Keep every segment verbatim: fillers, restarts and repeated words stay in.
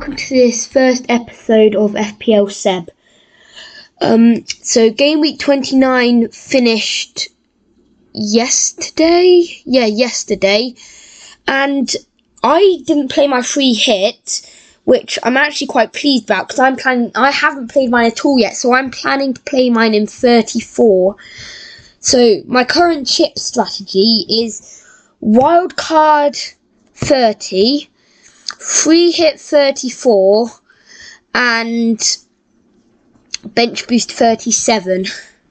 welcome to this first episode of F P L Seb. Um, so game week twenty-nine finished yesterday? Yeah, yesterday. And I didn't play my free hit, which I'm actually quite pleased about, because I'm planning, I haven't played mine at all yet, so I'm planning to play mine in thirty-four. So my current chip strategy is wildcard thirty, free hit thirty-four, and bench boost thirty-seven.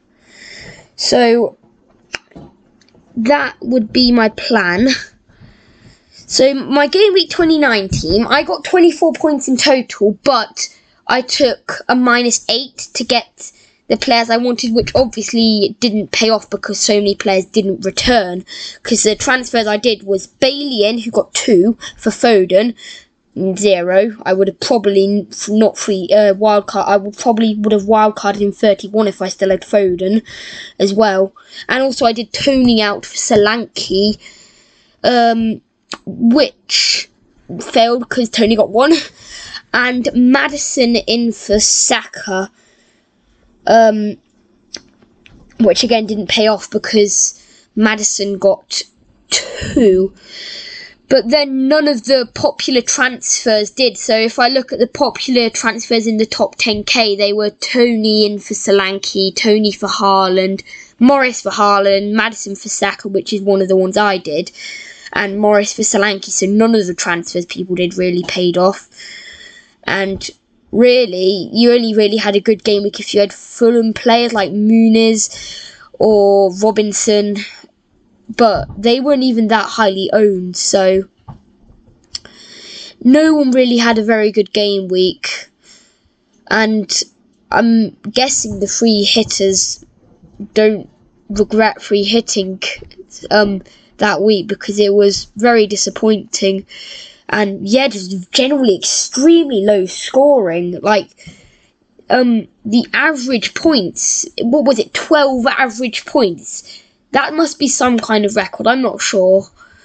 So that would be my plan. So my game week twenty-nine team, I got twenty-four points in total, but I took a minus eight to get the players I wanted, which obviously didn't pay off because so many players didn't return. Because the transfers I did was Bailey in, who got two for Foden, zero. I would have probably not free uh, wildcard. I would probably would have wildcarded in thirty-one if I still had Foden as well. And also I did Tony out for Solanke, um, which failed because Tony got one, and Maddison in for Saka. Um, which again didn't pay off because Maddison got two. But then none of the popular transfers did. So if I look at the popular transfers in the top ten K, they were Tony in for Solanke, Tony for Haaland, Morris for Haaland, Maddison for Saka, which is one of the ones I did, and Morris for Solanke. So none of the transfers people did really paid off. And really, you only really had a good game week if you had Fulham players like Muniz or Robinson, but they weren't even that highly owned, so no one really had a very good game week. And I'm guessing the free hitters don't regret free hitting um, that week, because it was very disappointing. And yeah, just generally extremely low scoring. Like, um, the average points, what was it, twelve average points? That must be some kind of record, I'm not sure.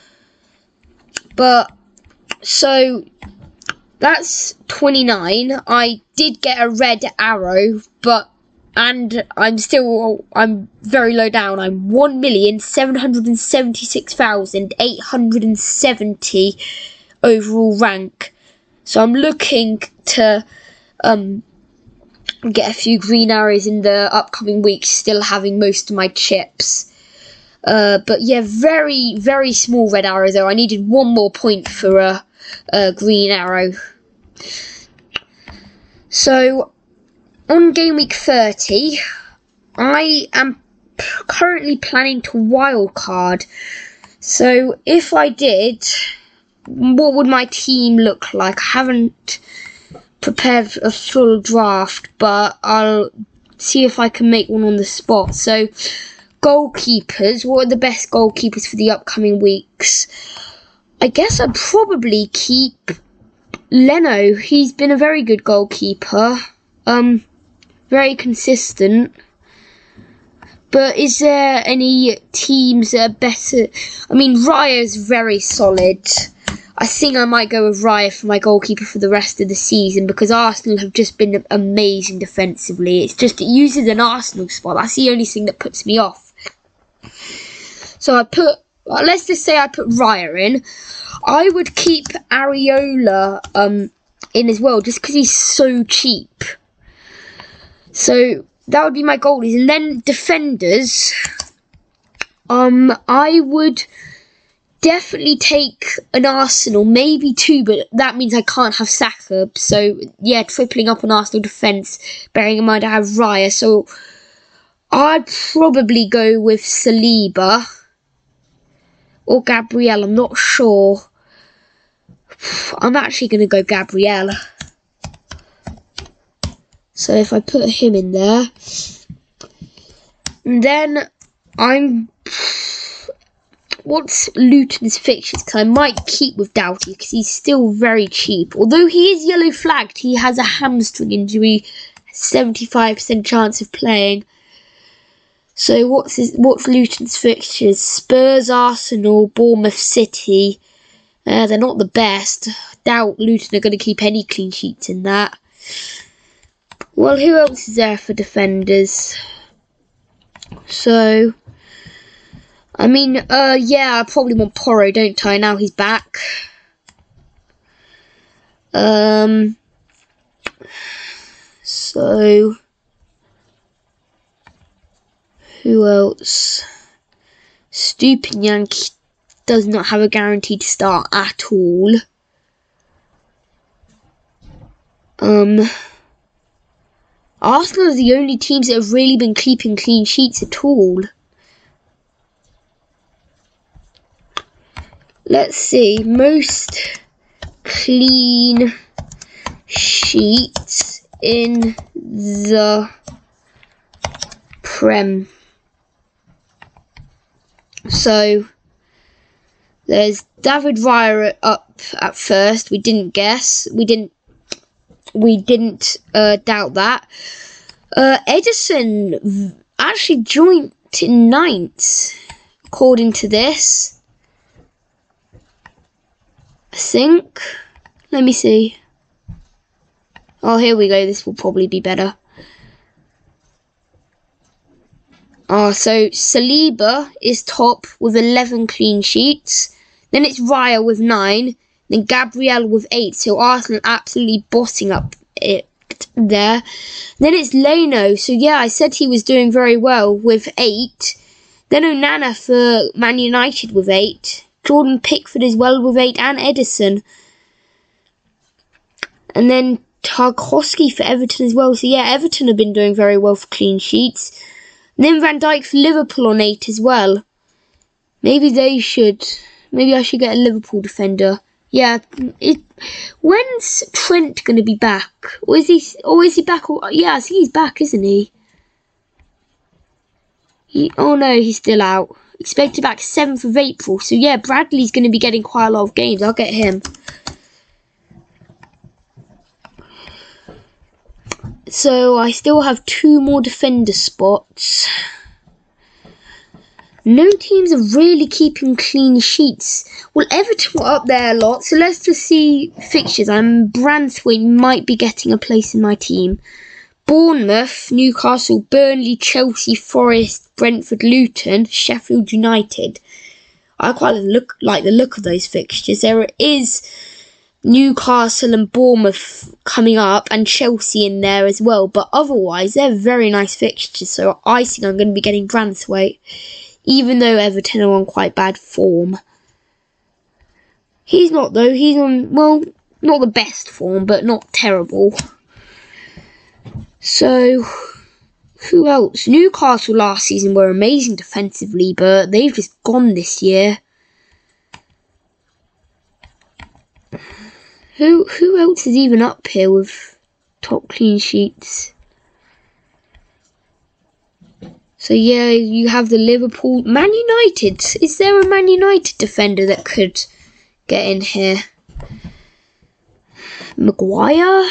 But, so, that's twenty-nine. I did get a red arrow, but, and I'm still, I'm very low down. I'm one million seven hundred seventy-six thousand eight hundred seventy overall rank. So I'm looking to um, get a few green arrows in the upcoming weeks, still having most of my chips. Uh, but yeah, very, very small red arrow though. I needed one more point for a, a green arrow. So, on game week thirty, I am currently planning to wildcard. So, if I did, what would my team look like? I haven't prepared a full draft, but I'll see if I can make one on the spot. So, goalkeepers. What are the best goalkeepers for the upcoming weeks? I guess I'd probably keep Leno. He's been a very good goalkeeper. Um, very consistent. But is there any teams that are better? I mean, Raya is very solid. I think I might go with Raya for my goalkeeper for the rest of the season, because Arsenal have just been amazing defensively. It's just, it uses an Arsenal spot. That's the only thing that puts me off. So I put, well, let's just say I put Raya in. I would keep Areola um, in as well, just because he's so cheap. So that would be my goalies. And then defenders, um, I would definitely take an Arsenal, maybe two, but that means I can't have Saka. So yeah, tripling up on Arsenal defence, bearing in mind I have Raya. So I'd probably go with Saliba or Gabriel. I'm not sure. I'm actually going to go Gabriel. So if I put him in there, and then I'm, what's Luton's fixtures? Because I might keep with Doughty because he's still very cheap. Although he is yellow flagged, he has a hamstring injury, seventy-five percent chance of playing. So what's his, what's Luton's fixtures? Spurs, Arsenal, Bournemouth City, Uh, they're not the best. Doubt Luton are going to keep any clean sheets in that. Well, who else is there for defenders? So, I mean, uh, yeah, I probably want Porro, don't I? Now he's back. Um, so, who else? Stupinian does not have a guarantee to start at all. Um, Arsenal are the only teams that have really been keeping clean sheets at all. Let's see, most clean sheets in the Prem. So, there's David Raya up at first. We didn't guess. We didn't. We didn't uh, doubt that. Uh, Ederson actually joined in ninth, according to this. I think. Let me see. Oh, here we go. This will probably be better. Oh, so Saliba is top with eleven clean sheets. Then it's Raya with nine. Then Gabriel with eight. So Arsenal absolutely bossing up it there. Then it's Leno. So yeah, I said he was doing very well with eight. Then Onana for Man United with eight. Jordan Pickford as well with eight. And Ederson. And then Tarkowski for Everton as well. So yeah, Everton have been doing very well for clean sheets. And then Van Dijk for Liverpool on eight as well. Maybe they should. Maybe I should get a Liverpool defender. Yeah. It, when's Trent going to be back? Or is he? Or is he back? Or, yeah, I think he's back, isn't he? he? Oh no, he's still out. Expected back seventh of April. So yeah, Bradley's going to be getting quite a lot of games. I'll get him. So I still have two more defender spots. No teams are really keeping clean sheets. Well, Everton were up there a lot, so let's just see fixtures. I'm Branthwaite might be getting a place in my team. Bournemouth, Newcastle, Burnley, Chelsea, Forest, Brentford, Luton, Sheffield United. I quite look like the look of those fixtures. There is Newcastle and Bournemouth coming up and Chelsea in there as well, but otherwise they're very nice fixtures, so I think I'm going to be getting Branthwaite, even though Everton are on quite bad form. He's not though, he's on, well, not the best form, but not terrible. So, who else? Newcastle last season were amazing defensively, but they've just gone this year. Who who else is even up here with top clean sheets? So yeah, you have the Liverpool, Man United. Is there a Man United defender that could get in here? Maguire?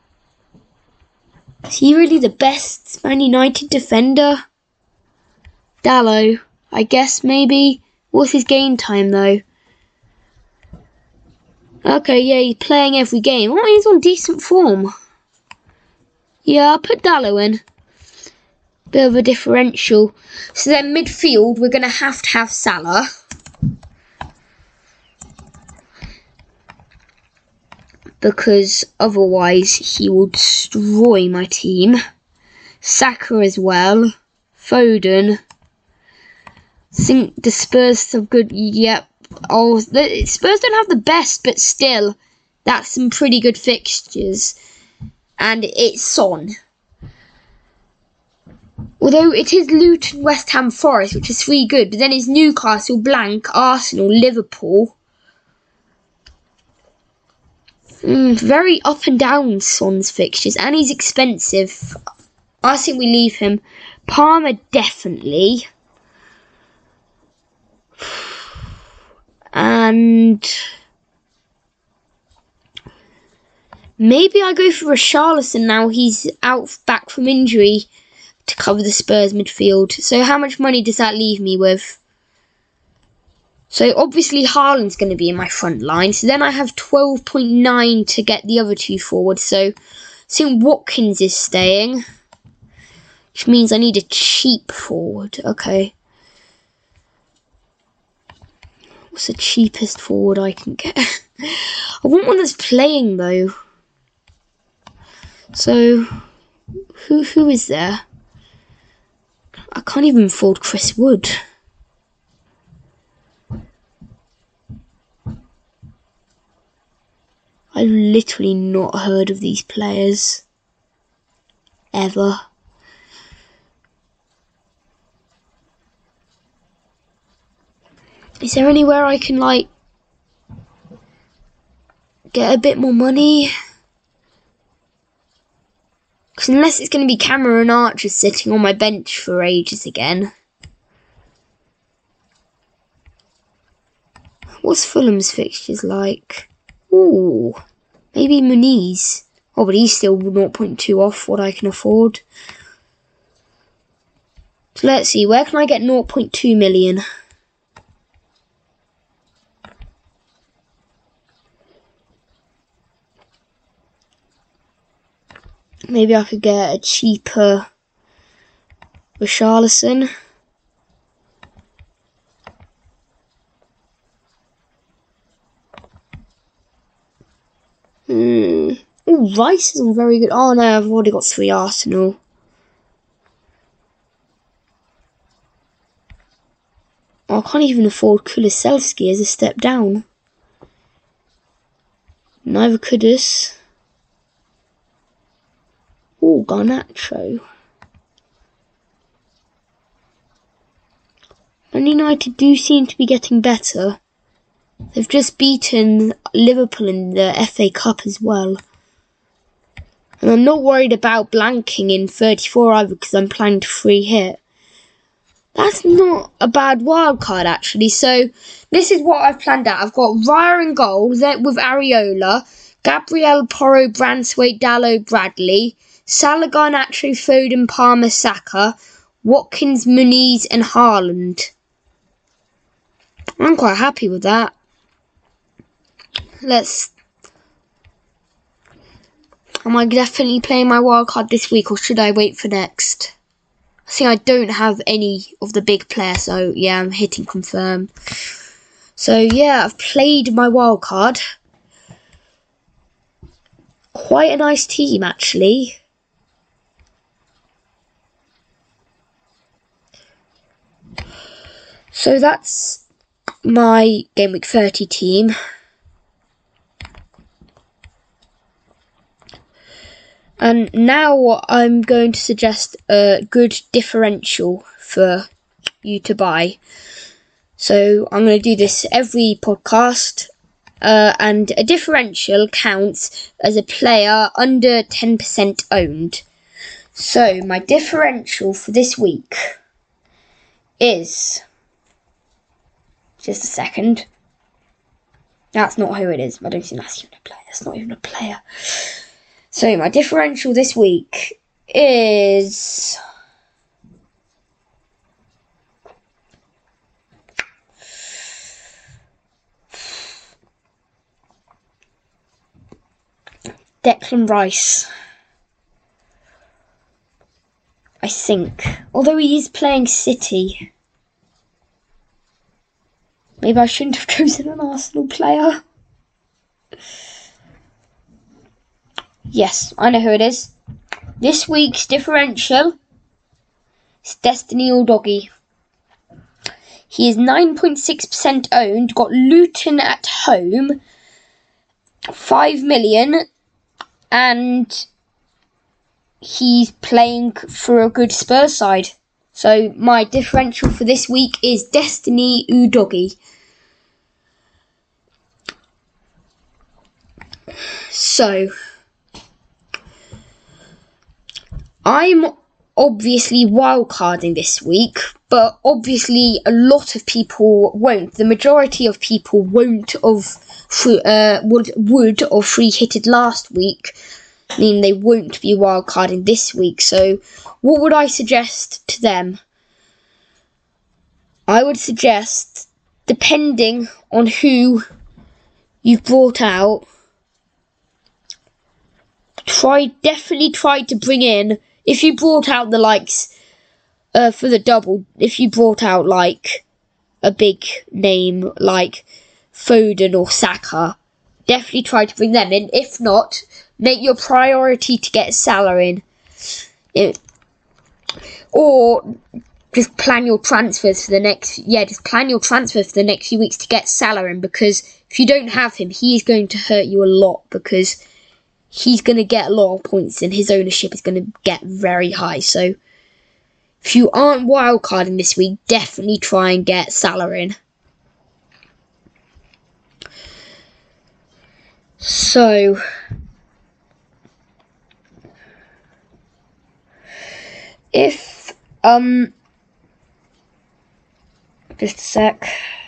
Is he really the best Man United defender? Dalot, I guess maybe. What's his game time though? Okay, yeah, he's playing every game. Oh, he's on decent form. Yeah, I'll put Dalot in. Bit of a differential. So then midfield, we're going to have to have Salah. Because otherwise he will destroy my team. Saka as well. Foden. I think the Spurs have good... Yep. Oh, the Spurs don't have the best, but still, that's some pretty good fixtures. And it's Son. Although it is Luton, West Ham, Forest, which is three good, but then it's Newcastle, blank, Arsenal, Liverpool. Mm, very up and down Son's fixtures, and he's expensive. I think we leave him. Palmer, definitely. And maybe I go for Richarlison now. He's out back from injury to cover the Spurs midfield. So how much money does that leave me with? So obviously Haaland's going to be in my front line. So then I have twelve point nine to get the other two forward. So I think Watkins is staying, which means I need a cheap forward. Okay. What's the cheapest forward I can get? I want one that's playing though. So who who is there? I can't even afford Chris Wood. I've literally not heard of these players ever. Is there anywhere I can like get a bit more money? Because unless it's going to be Cameron Archer sitting on my bench for ages again. What's Fulham's fixtures like? Ooh, maybe Muniz. Oh, but he's still zero point two off what I can afford. So let's see, where can I get zero point two million? Maybe I could get a cheaper Richarlison. Hmm. Oh, Rice isn't very good. Oh no, I've already got three Arsenal. Oh, I can't even afford Kulusevski as a step down. Neither could us. Oh, Garnacho. Man United do seem to be getting better. They've just beaten Liverpool in the F A Cup as well. And I'm not worried about blanking in thirty-four either because I'm planning to free hit. That's not a bad wild card actually. So this is what I've planned out. I've got Raya in goal then with Areola, Gabriel, Porro, Branswaite, Dalot, Bradley, Salah, Garnacho, Foden, Palmer, Saka, Watkins, Muniz and Haaland. I'm quite happy with that. Let's... Am I definitely playing my wildcard this week or should I wait for next? I think I don't have any of the big players, so yeah, I'm hitting confirm. So yeah, I've played my wildcard. Quite a nice team actually. So that's my Game Week thirty team. And now I'm going to suggest a good differential for you to buy. So I'm going to do this every podcast. Uh, and a differential counts as a player under ten percent owned. So my differential for this week is... Just a second. That's not who it is. I don't think that's even a player. That's not even a player. So my differential this week is Declan Rice. I think. Although he is playing City. Maybe I shouldn't have chosen an Arsenal player. Yes, I know who it is. This week's differential is Destiny Udogie. He is nine point six percent owned, got Luton at home, five million, and he's playing for a good Spurs side. So my differential for this week is Destiny Udogie. So... I'm obviously wildcarding this week, but obviously a lot of people won't. The majority of people won't have free, uh, would would or free hitted last week, meaning they won't be wildcarding this week. So, what would I suggest to them? I would suggest depending on who you've brought out, try definitely try to bring in, if you brought out the likes uh, for the double, if you brought out like a big name like Foden or Saka, definitely try to bring them in. If not, make your priority to get Salah in. It, or just plan your transfers for the next, yeah, just plan your transfers for the next few weeks to get Salah in, because if you don't have him, he is going to hurt you a lot, because he's going to get a lot of points and his ownership is going to get very high. So if you aren't wildcarding this week, definitely try and get Salah in. So if um just a sec.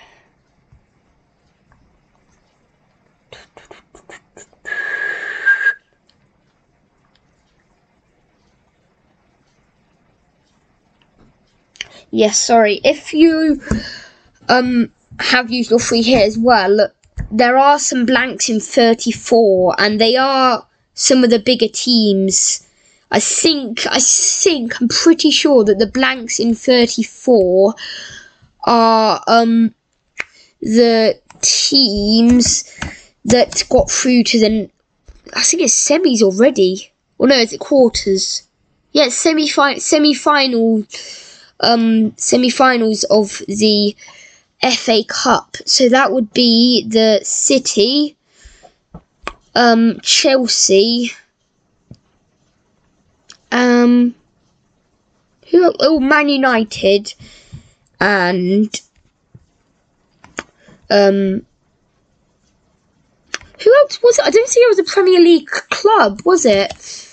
Yes, sorry. If you um have used your free hit as well, there are some blanks in thirty-four, and they are some of the bigger teams. I think, I think, I'm pretty sure that the blanks in thirty-four are um the teams that got through to the, I think it's semis already. Or no, is it quarters? Yeah, it's semi-fi- semi-final, um, semi-finals of the F A Cup. So that would be the City, um, Chelsea, um, who? Oh, Man United, and um, who else was it? I don't think it was a Premier League club, was it?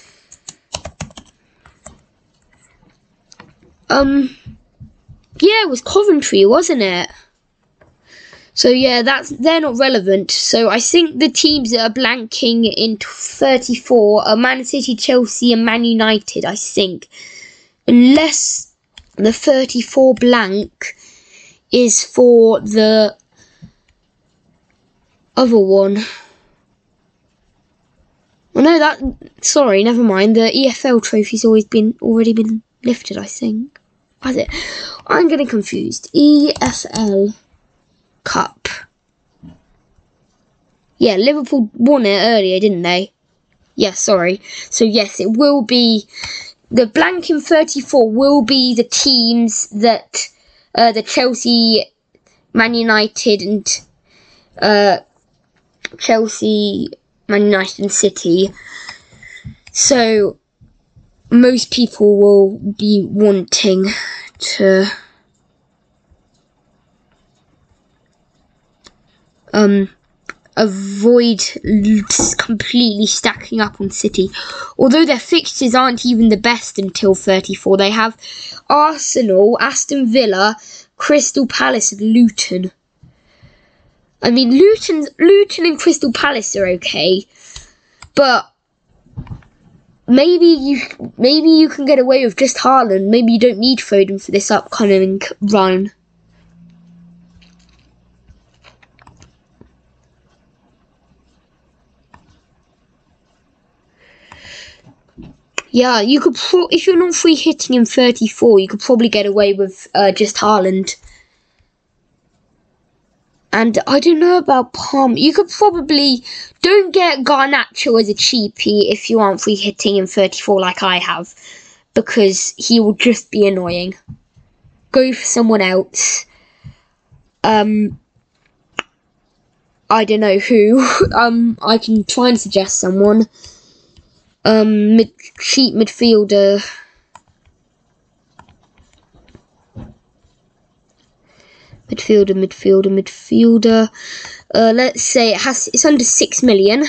Um, yeah, it was Coventry, wasn't it? So yeah, that's they're not relevant. So I think the teams that are blanking in thirty-four are Man City, Chelsea, and Man United. I think, unless the thirty-four blank is for the other one. Oh no, that sorry, never mind. The E F L trophy's always been already been lifted, I think. Has it? I'm getting confused. E F L Cup. Yeah, Liverpool won it earlier, didn't they? Yeah, sorry. So yes, it will be the blank in thirty-four will be the teams that uh, the Chelsea, Man United, and uh, Chelsea, Man United, and City. So most people will be wanting to um avoid completely stacking up on City, although their fixtures aren't even the best until thirty-four. They have Arsenal, Aston Villa, Crystal Palace, and Luton. I mean, Luton, Luton and Crystal Palace are okay, but maybe you maybe you can get away with just Haaland. Maybe you don't need Foden for this upcoming run. Yeah, you could pro- if you're not free hitting in thirty-four, you could probably get away with uh, just Haaland. And I don't know about Palm. You could probably don't get Garnacho as a cheapie if you aren't free hitting in thirty-four like I have, because he will just be annoying. Go for someone else. Um, I don't know who. um, I can try and suggest someone. Um, mid cheap midfielder. Midfielder, midfielder, midfielder. Uh, let's say it has. It's under six million.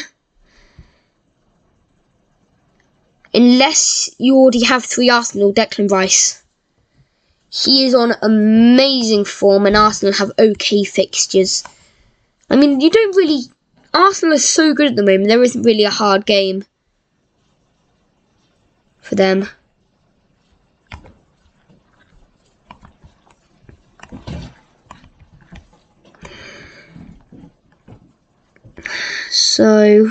Unless you already have three Arsenal, Declan Rice. He is on amazing form, and Arsenal have okay fixtures. I mean, you don't really. Arsenal is so good at the moment. There isn't really a hard game for them. So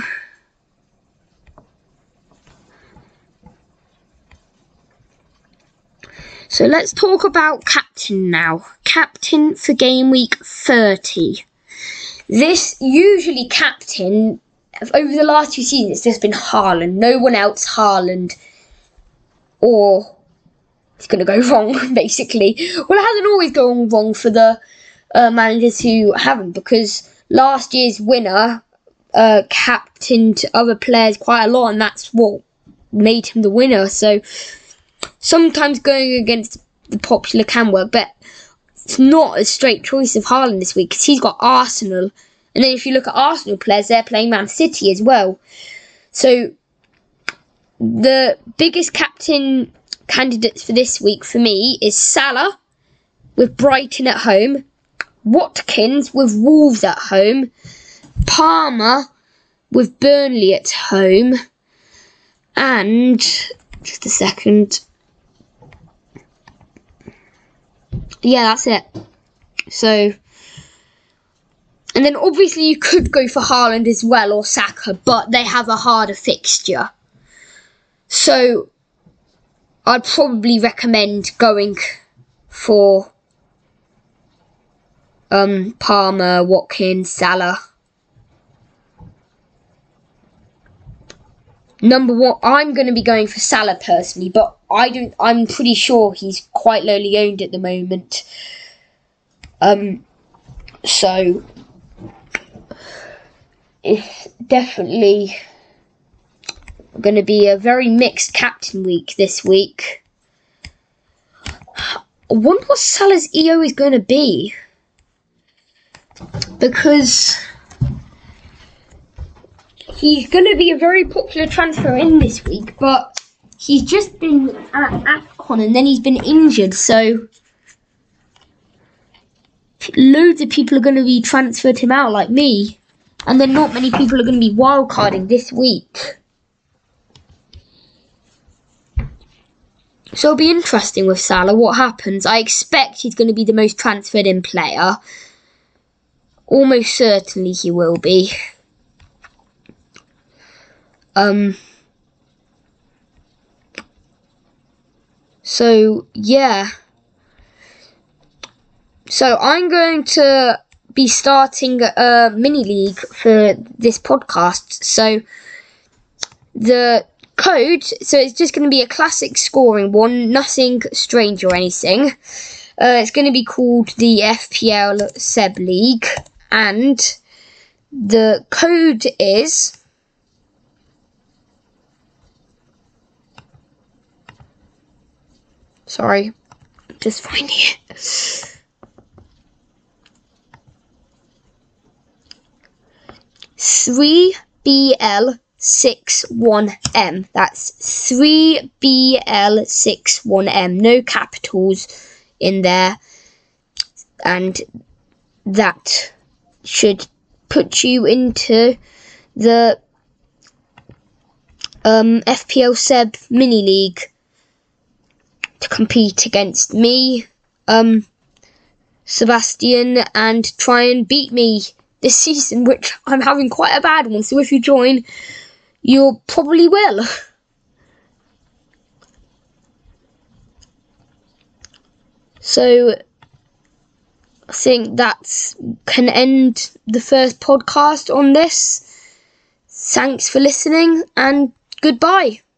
So let's talk about captain now. Captain for game week thirty. This usually captain, over the last two seasons, it's just been Haaland. No one else Haaland. Or it's going to go wrong, basically. Well, it hasn't always gone wrong for the uh, managers who haven't, because last year's winner uh, captained other players quite a lot, and that's what made him the winner. So sometimes going against the popular can work, but it's not a straight choice of Haaland this week because he's got Arsenal. And then if you look at Arsenal players, they're playing Man City as well. So the biggest captain candidates for this week for me is Salah with Brighton at home, Watkins with Wolves at home, Palmer with Burnley at home, and just a second. Yeah, that's it. So, and then obviously you could go for Haaland as well or Saka, but they have a harder fixture. So, I'd probably recommend going for um, Palmer, Watkins, Salah. Number one, I'm going to be going for Salah personally, but I don't. I'm pretty sure he's quite lowly owned at the moment. Um, so it's definitely going to be a very mixed captain week this week. I wonder what Salah's E O is going to be, because he's going to be a very popular transfer in this week, but he's just been at AFCON and then he's been injured, so loads of people are going to be transferred him out like me, and then not many people are going to be wildcarding this week. So it'll be interesting with Salah, what happens. I expect he's going to be the most transferred in player. Almost certainly he will be. Um. So, yeah. So, I'm going to be starting a mini league for this podcast. So, the code, so it's just going to be a classic scoring one, nothing strange or anything. Uh, it's going to be called the F P L Seb League, and the code is sorry, just finding it. three B L six one M. That's three B L six one M. No capitals in there. And that should put you into the um, F P L Seb Mini League to compete against me, um, Sebastian, and try and beat me this season, which I'm having quite a bad one. So if you join, you probably will. So I think that can end the first podcast on this. Thanks for listening, and goodbye.